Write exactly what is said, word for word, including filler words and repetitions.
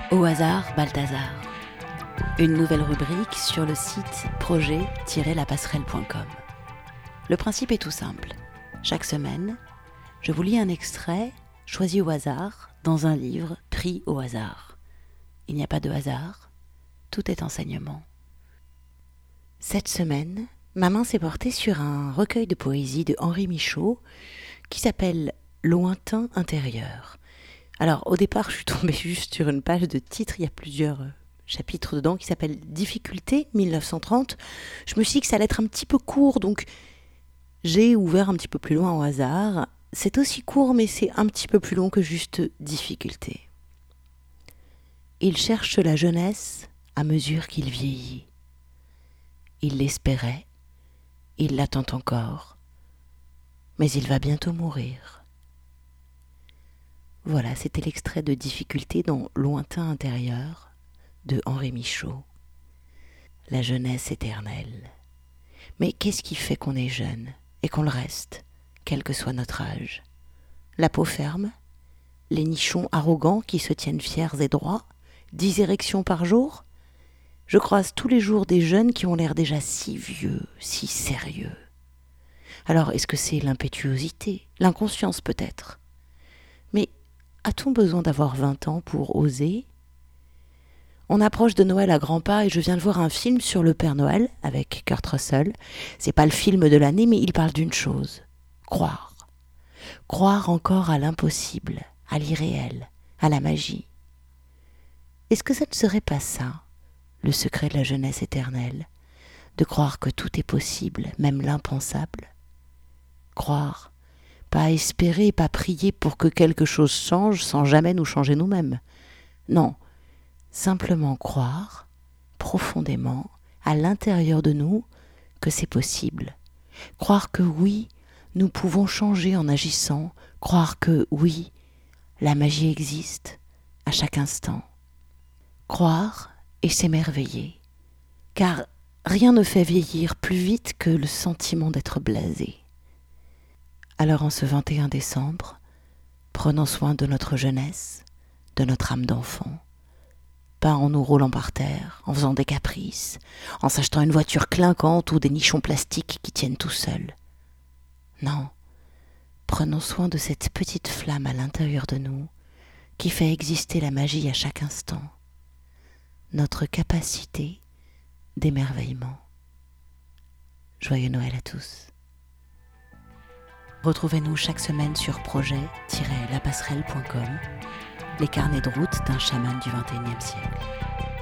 Au hasard, Balthazar. Une nouvelle rubrique sur le site projet tiret la passerelle point com. Le principe est tout simple. Chaque semaine, je vous lis un extrait choisi au hasard dans un livre pris au hasard. Il n'y a pas de hasard, tout est enseignement. Cette semaine, ma main s'est portée sur un recueil de poésie de Henri Michaud qui s'appelle « Lointain intérieur ». Alors, au départ, je suis tombée juste sur une page de titre, il y a plusieurs euh, chapitres dedans qui s'appellent « Difficulté mille neuf cent trente ». Je me suis dit que ça allait être un petit peu court, donc j'ai ouvert un petit peu plus loin au hasard. C'est aussi court, mais c'est un petit peu plus long que juste « Difficulté ». Il cherche la jeunesse à mesure qu'il vieillit. Il l'espérait, il l'attend encore, mais il va bientôt mourir. Voilà, c'était l'extrait de Difficulté dans Lointain intérieur de Henri Michaud. La jeunesse éternelle. Mais qu'est-ce qui fait qu'on est jeune et qu'on le reste, quel que soit notre âge? La peau ferme? Les nichons arrogants qui se tiennent fiers et droits? Dix érections par jour? Je croise tous les jours des jeunes qui ont l'air déjà si vieux, si sérieux. Alors, est-ce que c'est l'impétuosité, l'inconscience peut-être? Mais a-t-on besoin d'avoir vingt ans pour oser? On approche de Noël à grands pas et je viens de voir un film sur le Père Noël avec Kurt Russell. C'est pas le film de l'année, mais il parle d'une chose. Croire. Croire encore à l'impossible, à l'irréel, à la magie. Est-ce que ça ne serait pas ça, le secret de la jeunesse éternelle, de croire que tout est possible, même l'impensable? Croire. Pas espérer, pas prier pour que quelque chose change sans jamais nous changer nous-mêmes. Non, simplement croire, profondément, à l'intérieur de nous, que c'est possible. Croire que oui, nous pouvons changer en agissant. Croire que oui, la magie existe à chaque instant. Croire et s'émerveiller. Car rien ne fait vieillir plus vite que le sentiment d'être blasé. Alors en ce vingt et un décembre, prenons soin de notre jeunesse, de notre âme d'enfant, pas en nous roulant par terre, en faisant des caprices, en s'achetant une voiture clinquante ou des nichons plastiques qui tiennent tout seuls. Non, prenons soin de cette petite flamme à l'intérieur de nous qui fait exister la magie à chaque instant, notre capacité d'émerveillement. Joyeux Noël à tous. Retrouvez-nous chaque semaine sur projet tiret la passerelle point com, les carnets de route d'un chaman du vingt et unième siècle.